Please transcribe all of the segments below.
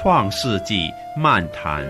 创世纪漫谈。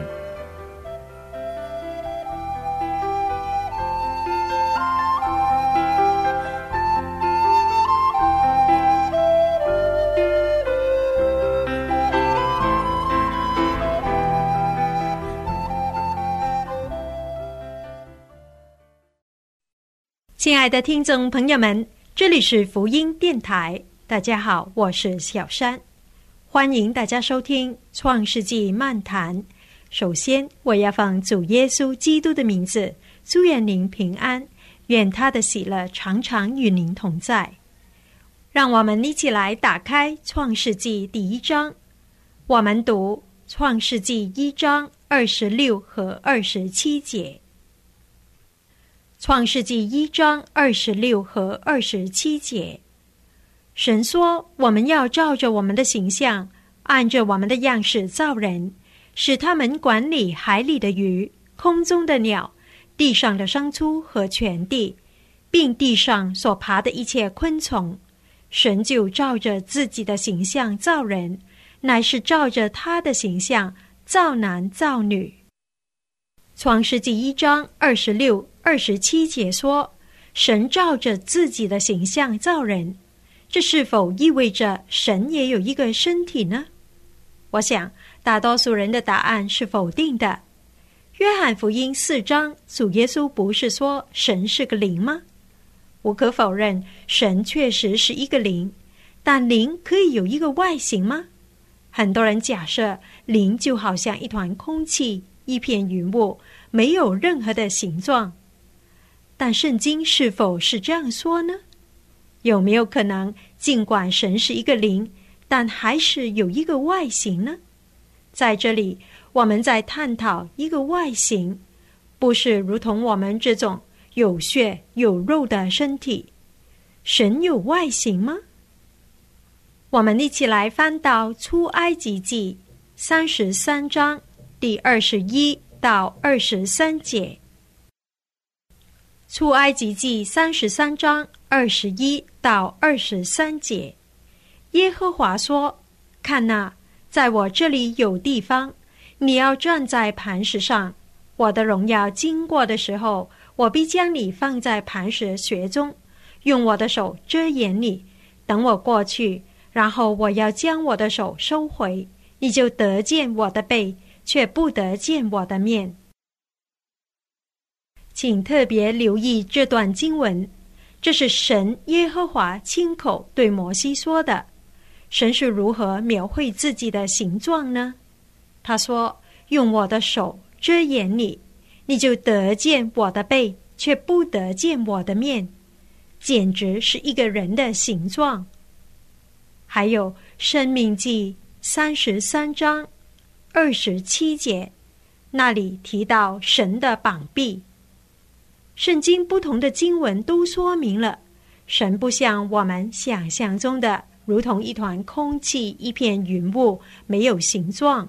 亲爱的听众朋友们，这里是福音电台，大家好，我是小山，欢迎大家收听创世纪漫谈。首先我要奉主耶稣基督的名字，祝愿您平安，愿他的喜乐常常与您同在。让我们一起来打开创世纪第1章，我们读创世纪1章26和27节。创世纪1章26和27节，神说，我们要照着我们的形象，按着我们的样式造人，使他们管理海里的鱼，空中的鸟，地上的牲畜和全地，并地上所爬的一切昆虫。神就照着自己的形象造人，乃是照着他的形象造男造女。创世纪1章26、27节说，神照着自己的形象造人，这是否意味着神也有一个身体呢？我想大多数人的答案是否定的。约翰福音4章，主耶稣不是说神是个灵吗？无可否认，神确实是一个灵，但灵可以有一个外形吗？很多人假设灵就好像一团空气，一片云雾，没有任何的形状。但圣经是否是这样说呢？有没有可能，尽管神是一个灵，但还是有一个外形呢？在这里，我们在探讨一个外形，不是如同我们这种有血有肉的身体。神有外形吗？我们一起来翻到出埃及记33章第21到23节。出埃及记33章21到23节，耶和华说，看哪，在我这里有地方，你要站在磐石上，我的荣耀经过的时候，我必将你放在磐石穴中，用我的手遮掩你，等我过去，然后我要将我的手收回，你就得见我的背，却不得见我的面。请特别留意这段经文，这是神耶和华亲口对摩西说的。神是如何描绘自己的形状呢？他说，用我的手遮掩你，你就得见我的背，却不得见我的面，简直是一个人的形状。还有申命记33章27节，那里提到神的膀臂。圣经不同的经文都说明了，神不像我们想象中的如同一团空气，一片云雾，没有形状。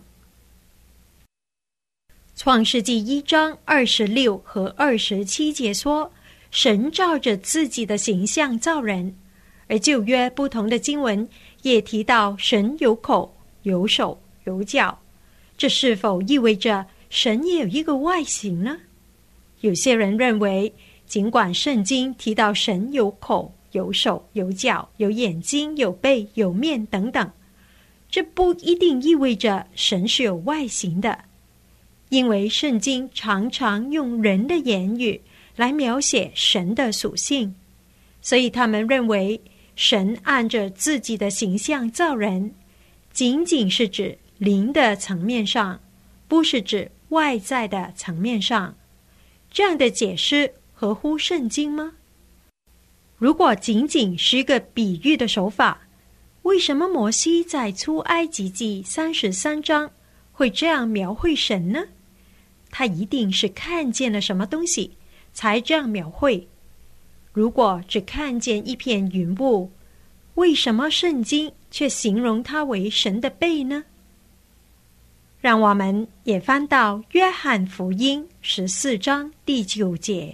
创世纪1章26和27节说，神照着自己的形象造人，而旧约不同的经文也提到神有口、有手、有脚。这是否意味着神也有一个外形呢？有些人认为，尽管圣经提到神有口、有手、有脚、有眼睛、有背、有面等等，这不一定意味着神是有外形的，因为圣经常常用人的言语来描写神的属性，所以他们认为神按着自己的形象造人，仅仅是指灵的层面上，不是指外在的层面上。这样的解释合乎圣经吗？如果仅仅是一个比喻的手法，为什么摩西在出埃及记33章会这样描绘神呢？他一定是看见了什么东西才这样描绘。如果只看见一片云雾，为什么圣经却形容它为神的背呢？让我们也翻到约翰福音14章第9节。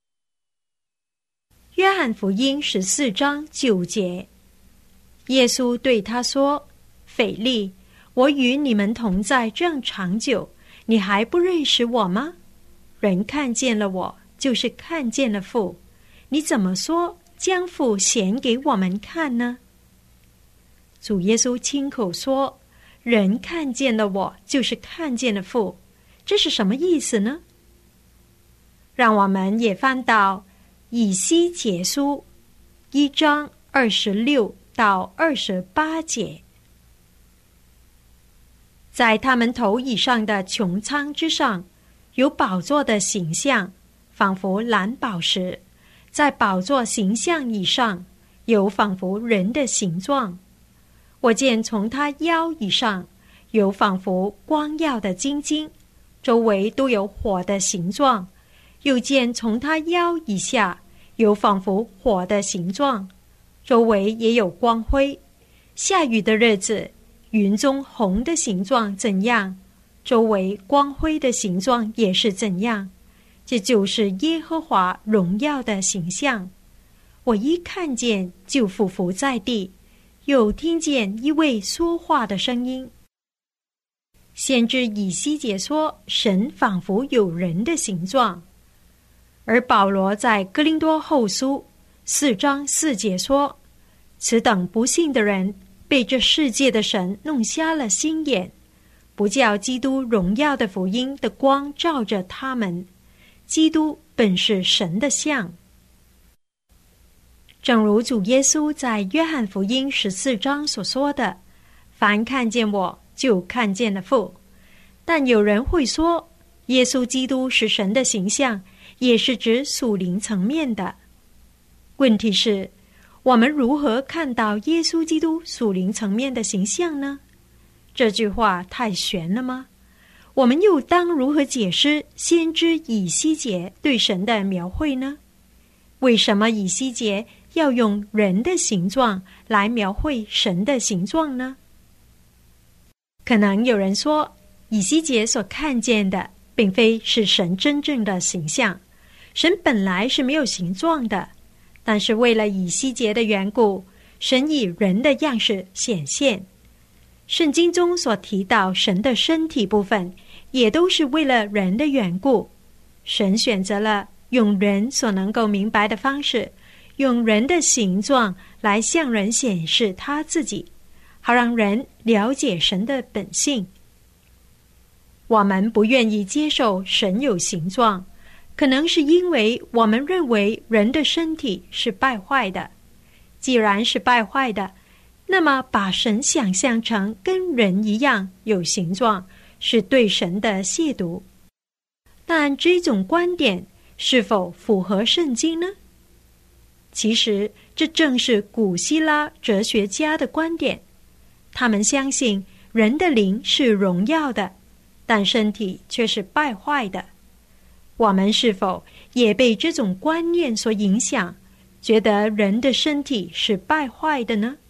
约翰福音14章9节，耶稣对他说，腓力， 我与你们同在这样长久，你还不认识我吗？人看见了我，就是看见了父。你怎么说将父显给我们看呢？主耶稣亲口说，人看见了我，就是看见了父。这是什么意思呢？让我们也翻到以西结书1章26到28节。在他们头以上的穹苍之上，有宝座的形象，仿佛蓝宝石；在宝座形象以上，有仿佛人的形状。我见从他腰以上，有仿佛光耀的金晶，周围都有火的形状；又见从他腰以下，有仿佛火的形状，周围也有光辉。下雨的日子，云中红的形状怎样，周围光辉的形状也是怎样。这就是耶和华荣耀的形象。我一看见，就俯伏在地，又听见一位说话的声音。先知以西结说，神仿佛有人的形状。而保罗在哥林多后书4章4节说，此等不信的人被这世界的神弄瞎了心眼，不叫基督荣耀的福音的光照着他们。基督本是神的像。正如主耶稣在约翰福音14章所说的，凡看见我，就看见了父。但有人会说，耶稣基督是神的形象，也是指属灵层面的。问题是，我们如何看到耶稣基督属灵层面的形象呢？这句话太玄了吗？我们又当如何解释先知以西结对神的描绘呢？为什么以西结要用人的形状来描绘神的形状呢？可能有人说，以西结所看见的并非是神真正的形象，神本来是没有形状的，但是为了以西结的缘故，神以人的样式显现。圣经中所提到神的身体部分，也都是为了人的缘故。神选择了用人所能够明白的方式，用人的形状来向人显示他自己，好让人了解神的本性。我们不愿意接受神有形状，可能是因为我们认为人的身体是败坏的。既然是败坏的，那么把神想象成跟人一样有形状，是对神的亵渎。但这种观点是否符合圣经呢？其实这正是古希腊哲学家的观点。他们相信人的灵是荣耀的，但身体却是败坏的。我们是否也被这种观念所影响，觉得人的身体是败坏的呢？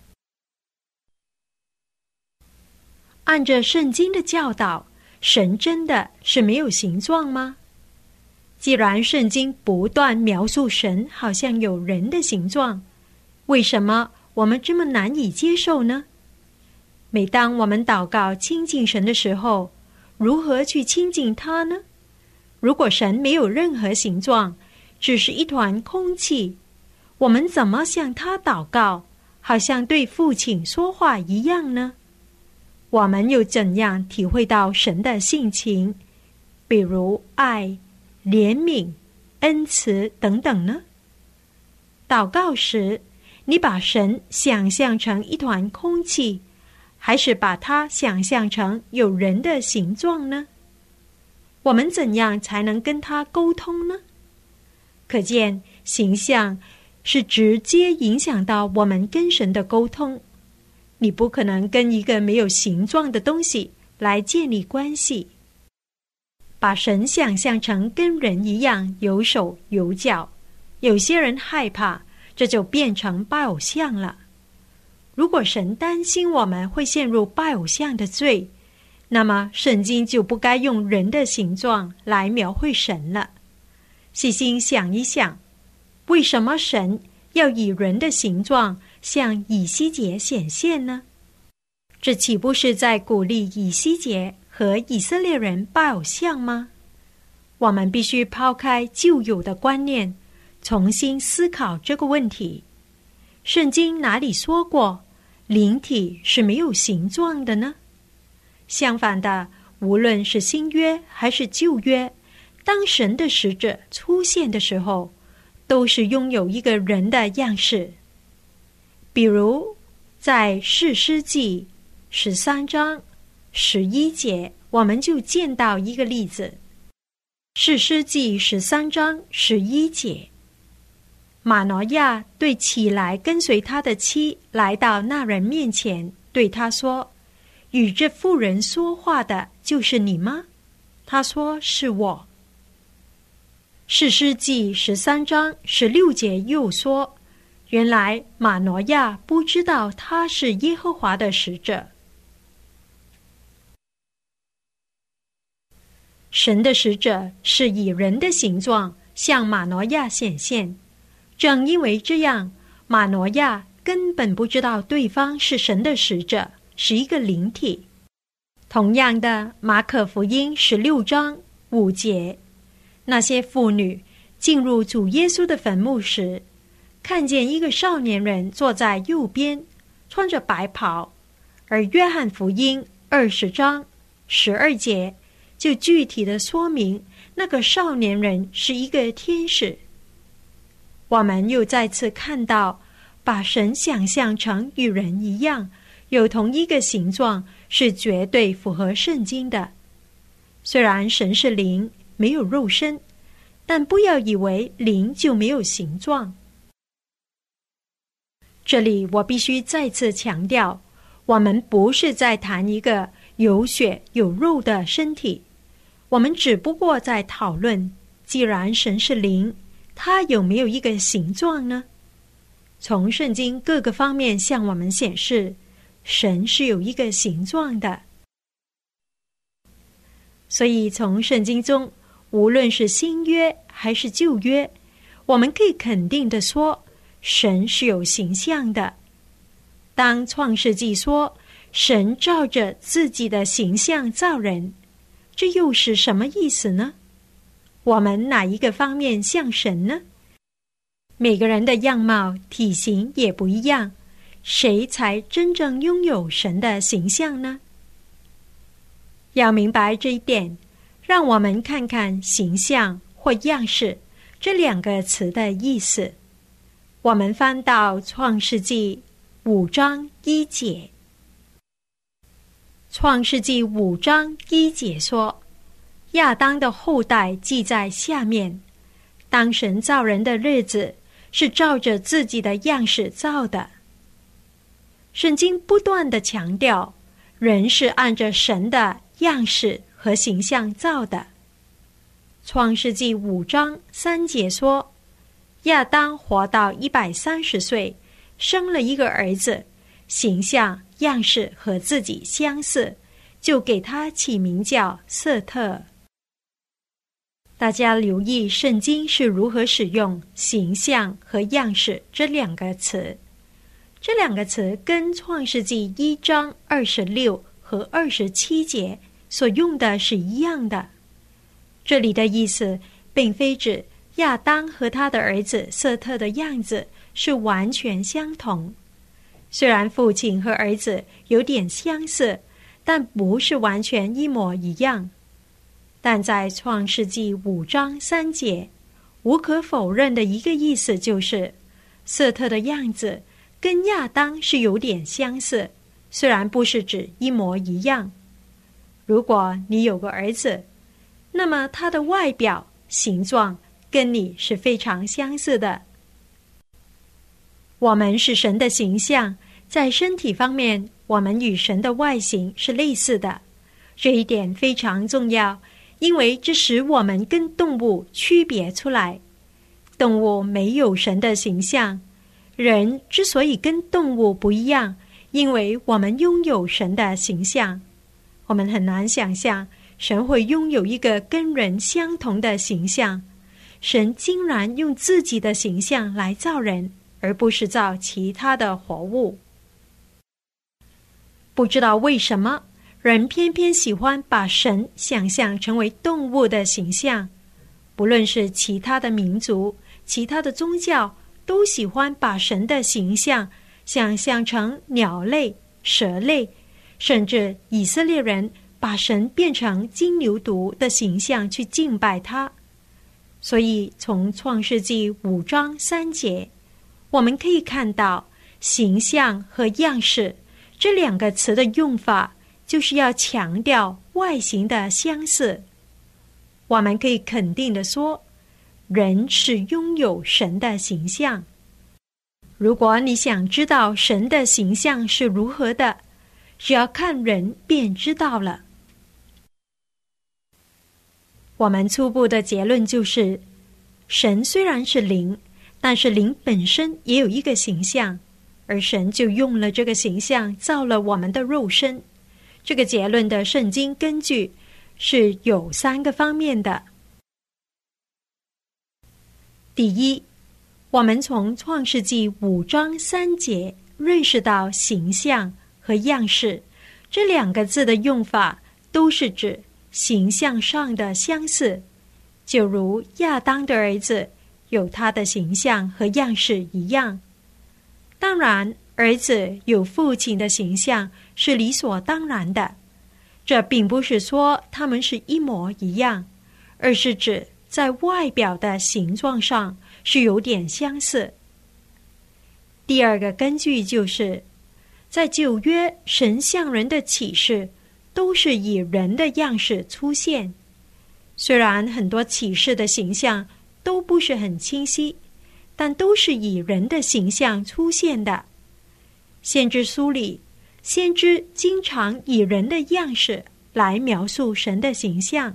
按着圣经的教导，神真的是没有形状吗？既然圣经不断描述神好像有人的形状，为什么我们这么难以接受呢？每当我们祷告亲近神的时候，如何去亲近他呢？如果神没有任何形状，只是一团空气，我们怎么向他祷告，好像对父亲说话一样呢？我们又怎样体会到神的性情，比如爱、怜悯、恩慈等等呢？祷告时，你把神想象成一团空气，还是把它想象成有人的形状呢？我们怎样才能跟他沟通呢？可见形象是直接影响到我们跟神的沟通。你不可能跟一个没有形状的东西来建立关系。把神想象成跟人一样有手有脚，有些人害怕，这就变成拜偶像了。如果神担心我们会陷入拜偶像的罪，那么圣经就不该用人的形状来描绘神了。细心想一想，为什么神要以人的形状向以西结显现呢？ 这岂不是在鼓励以西结和以色列人拜偶像吗？我们必须抛开旧有的观念，重新思考这个问题。圣经哪里说过灵体是没有形状的呢？相反的，无论是新约还是旧约，当神的使者出现的时候，都是拥有一个人的样式。比如在士师记13章11节，我们就见到一个例子。士师记13章11节，马挪亚对起来跟随他的妻来到那人面前，对他说：与这妇人说话的就是你吗？他说：是我。士师记13章16节又说，原来马挪亚不知道他是耶和华的使者。神的使者是以人的形状向马挪亚显现，正因为这样，马挪亚根本不知道对方是神的使者，是一个灵体。同样的，马可福音16章5节，那些妇女进入主耶稣的坟墓时，看见一个少年人坐在右边，穿着白袍。而约翰福音20章12节就具体的说明那个少年人是一个天使。我们又再次看到，把神想象成与人一样，有同一个形状，是绝对符合圣经的。虽然神是灵，没有肉身，但不要以为灵就没有形状。这里我必须再次强调，我们不是在谈一个有血有肉的身体，我们只不过在讨论，既然神是灵，它有没有一个形状呢？从圣经各个方面向我们显示，神是有一个形状的。所以从圣经中，无论是新约还是旧约，我们可以肯定地说，神是有形象的。当创世纪说神照着自己的形象造人，这又是什么意思呢？我们哪一个方面像神呢？每个人的样貌、体型也不一样，谁才真正拥有神的形象呢？要明白这一点，让我们看看形象或样式这两个词的意思。我们翻到创世纪5章1节。创世纪5章1节说，亚当的后代记在下面，当神造人的日子，是照着自己的样式造的。圣经不断地强调，人是按着神的样式和形象造的。创世纪5章3节说，亚当活到130岁，生了一个儿子，形象样式和自己相似，就给他起名叫瑟特。大家留意圣经是如何使用形象和样式这两个词。这两个词跟创世纪1章26和27节所用的是一样的。这里的意思并非指亚当和他的儿子瑟特的样子是完全相同，虽然父亲和儿子有点相似，但不是完全一模一样。但在创世纪5章3节，无可否认的一个意思就是，瑟特的样子跟亚当是有点相似，虽然不是指一模一样。如果你有个儿子，那么他的外表、形状跟你是非常相似的。我们是神的形象，在身体方面，我们与神的外形是类似的。这一点非常重要，因为这使我们跟动物区别出来。动物没有神的形象，人之所以跟动物不一样，因为我们拥有神的形象。我们很难想象神会拥有一个跟人相同的形象。神竟然用自己的形象来造人，而不是造其他的活物。 不知道为什么，人偏偏喜欢把神想象成为动物的形象。不论是其他的民族、其他的宗教，都喜欢把神的形象想象成鸟类、蛇类，甚至以色列人把神变成金牛犊的形象去敬拜他。所以从创世纪5章3节，我们可以看到形象和样式这2个词的用法，就是要强调外形的相似。我们可以肯定地说，人是拥有神的形象。如果你想知道神的形象是如何的，只要看人便知道了。我们初步的结论就是，神虽然是灵，但是灵本身也有一个形象，而神就用了这个形象造了我们的肉身。这个结论的圣经根据是有3个方面的。第一，我们从创世纪5章3节认识到形象和样式这2个字的用法都是指形象上的相似，就如亚当的儿子有他的形象和样式一样。当然，儿子有父亲的形象是理所当然的，这并不是说他们是一模一样，而是指在外表的形状上是有点相似。第2个根据就是，在旧约神向人的启示都是以人的样式出现，虽然很多启示的形象都不是很清晰，但都是以人的形象出现的。先知书里，先知经常以人的样式来描述神的形象。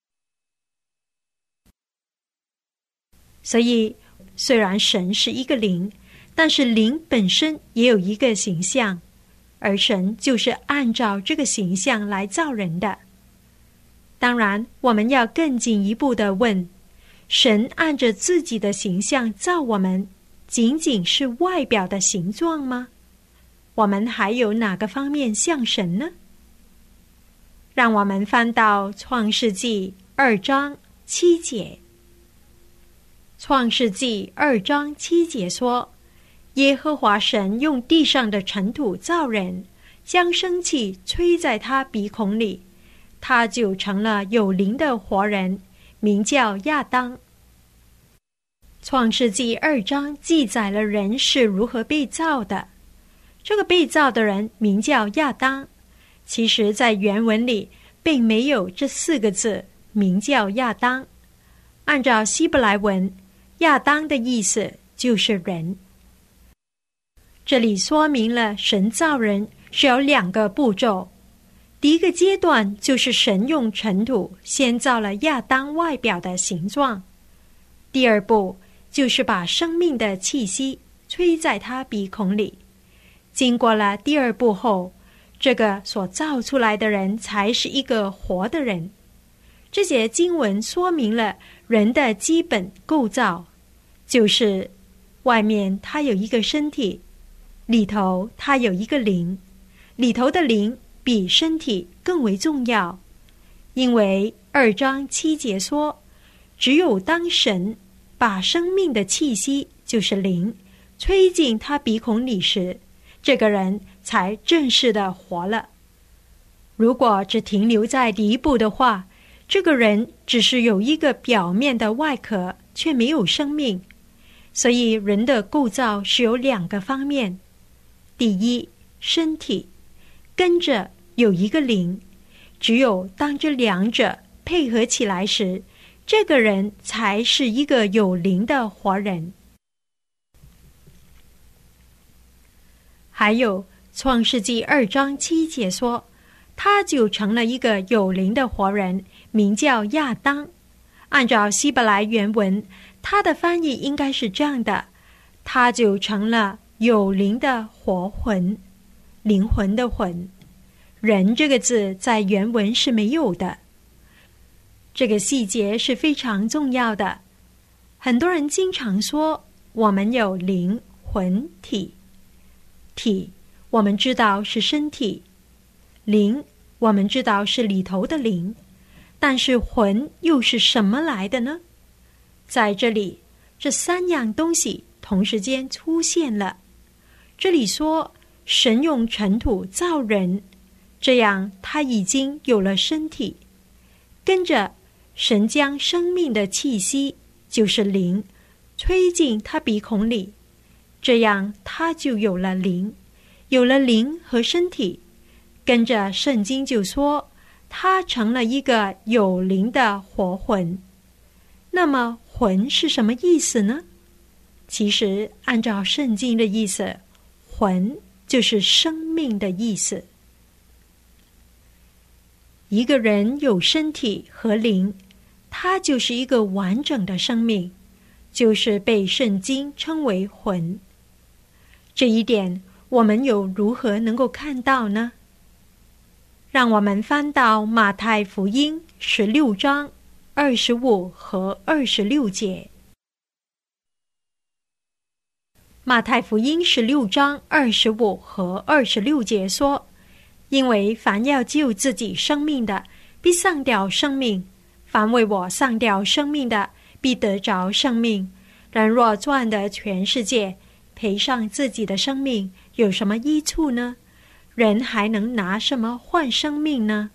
所以，虽然神是一个灵，但是灵本身也有一个形象，而神就是按照这个形象来造人的。当然，我们要更进一步地问，神按着自己的形象造我们，仅仅是外表的形状吗？我们还有哪个方面像神呢？让我们翻到创世纪2章7节。创世纪2章7节说，耶和华神用地上的尘土造人，将生气吹在他鼻孔里，他就成了有灵的活人，名叫亚当。创世纪2章记载了人是如何被造的。这个被造的人名叫亚当，其实在原文里并没有这4个字，名叫亚当。按照希伯来文，亚当的意思就是人。这里说明了神造人是有2个步骤。第一个阶段就是神用尘土先造了亚当外表的形状，第2步就是把生命的气息吹在他鼻孔里。经过了第2步后，这个所造出来的人才是一个活的人。这节经文说明了人的基本构造，就是外面他有一个身体，里头他有一个灵，里头的灵比身体更为重要。因为2章7节说，只有当神把生命的气息，就是灵，吹进他鼻孔里时，这个人才正式的活了。如果只停留在第1步的话，这个人只是有一个表面的外壳，却没有生命。所以人的构造是有2个方面。第一，身体，跟着有一个灵，只有当这2者配合起来时，这个人才是一个有灵的活人。还有创世纪2章7节说，他就成了一个有灵的活人，名叫亚当。按照希伯来原文，他的翻译应该是这样的，他就成了有灵的活魂，灵魂的魂。人这个字在原文是没有的。这个细节是非常重要的。很多人经常说我们有灵魂体，体我们知道是身体， 灵我们知道是里头的灵，但是魂又是什么来的呢？在这里，这三样东西同时间出现了。这里说神用尘土造人，这样他已经有了身体。跟着神将生命的气息，就是灵，吹进他鼻孔里，这样他就有了灵，有了灵和身体。跟着圣经就说他成了一个有灵的活魂。那么魂是什么意思呢？其实按照圣经的意思，魂就是生命的意思。一个人有身体和灵，他就是一个完整的生命，就是被圣经称为魂。这一点我们又如何能够看到呢？让我们翻到马太福音16章25和26节。马太福音16章25和26节说，因为凡要救自己生命的，必丧掉生命；凡为我丧掉生命的，必得着生命。人若赚得全世界，赔上自己的生命，有什么益处呢？人还能拿什么换生命呢？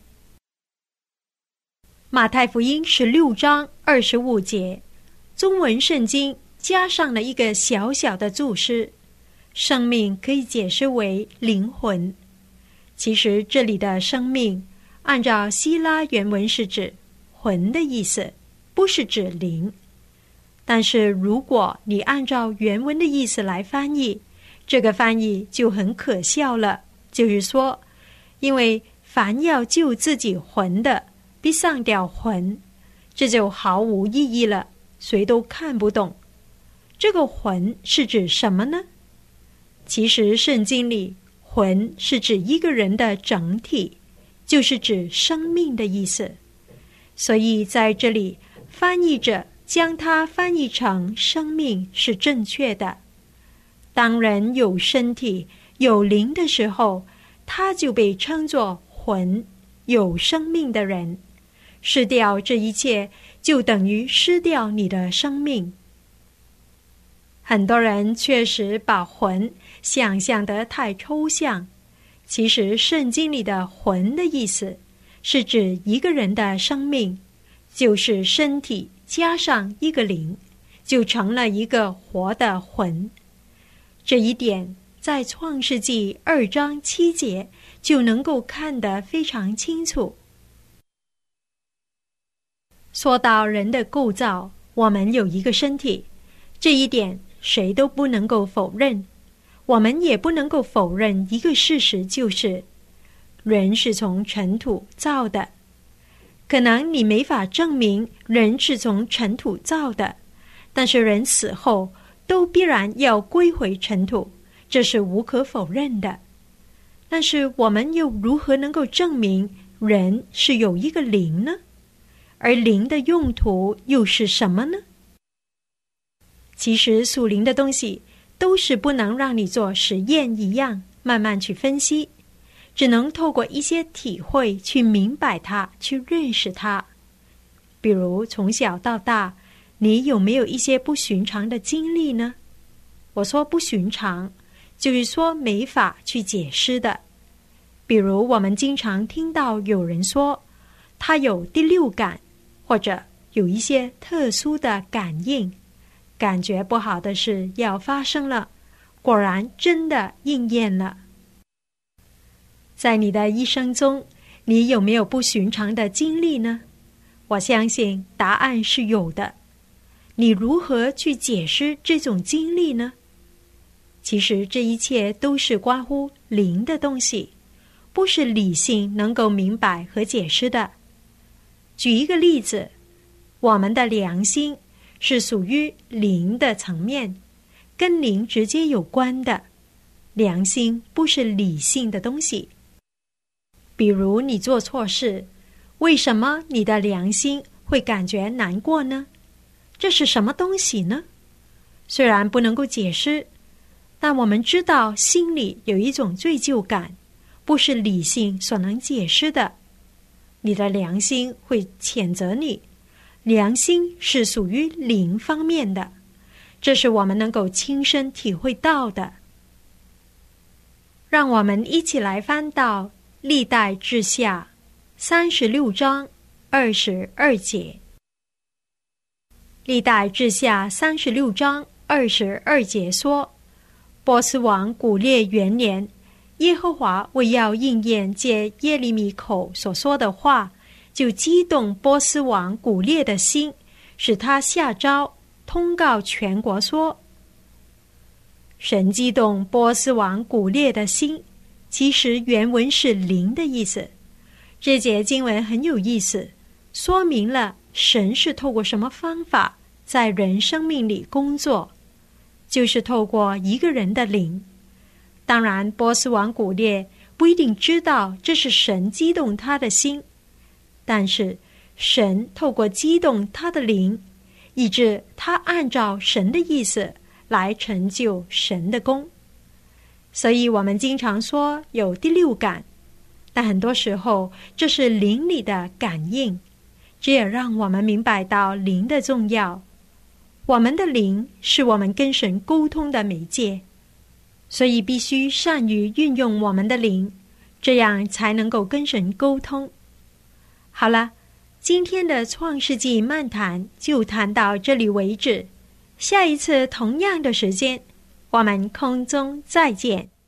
马太福音16章25节，中文圣经加上了一个小小的注释，生命可以解释为灵魂。其实这里的生命，按照希腊原文是指魂的意思，不是指灵。但是如果你按照原文的意思来翻译，这个翻译就很可笑了。就是说，因为凡要救自己魂的，必丧掉魂，这就毫无意义了，谁都看不懂。这个魂是指什么呢？其实圣经里，魂是指一个人的整体，就是指生命的意思。所以在这里，翻译者将它翻译成生命是正确的。当人有身体有灵的时候，他就被称作魂，有生命的人。失掉这一切，就等于失掉你的生命。很多人确实把魂想象得太抽象，其实圣经里的魂的意思是指一个人的生命，就是身体加上一个灵，就成了一个活的魂。这一点在创世纪2章7节就能够看得非常清楚。说到人的构造，我们有一个身体，这一点谁都不能够否认。我们也不能够否认一个事实，就是人是从尘土造的。可能你没法证明人是从尘土造的，但是人死后都必然要归回尘土，这是无可否认的。但是我们又如何能够证明人是有一个灵呢？而灵的用途又是什么呢？其实属灵的东西都是不能让你做实验一样慢慢去分析，只能透过一些体会去明白它，去认识它。比如从小到大，你有没有一些不寻常的经历呢？我说不寻常，就是说没法去解释的。比如我们经常听到有人说他有第六感，或者有一些特殊的感应，感觉不好的事要发生了，果然真的应验了。在你的一生中，你有没有不寻常的经历呢？我相信答案是有的。你如何去解释这种经历呢？其实这一切都是关乎灵的东西，不是理性能够明白和解释的。举一个例子，我们的良心是属于灵的层面，跟灵直接有关的。良心不是理性的东西。比如你做错事，为什么你的良心会感觉难过呢？这是什么东西呢？虽然不能够解释，但我们知道心里有一种罪疚感， 不是理性所能解释的。你的良心会谴责你，良心是属于灵方面的，这是我们能够亲身体会到的。让我们一起来翻到历代志下36章22节。历代志下36章22节说，波斯王古列元年，耶和华为要应验借耶利米口所说的话，就激动波斯王古列的心，使他下诏通告全国说。神激动波斯王古列的心，其实原文是灵的意思。这节经文很有意思，说明了神是透过什么方法在人生命里工作，就是透过一个人的灵。当然，波斯王古列不一定知道这是神激动他的心，但是神透过激动他的灵，以致他按照神的意思来成就神的功。所以我们经常说有第六感，但很多时候这是灵里的感应，这也让我们明白到灵的重要。我们的灵是我们跟神沟通的媒介，所以必须善于运用我们的灵，这样才能够跟神沟通。好了，今天的创世纪漫谈就谈到这里为止，下一次同样的时间，我们空中再见。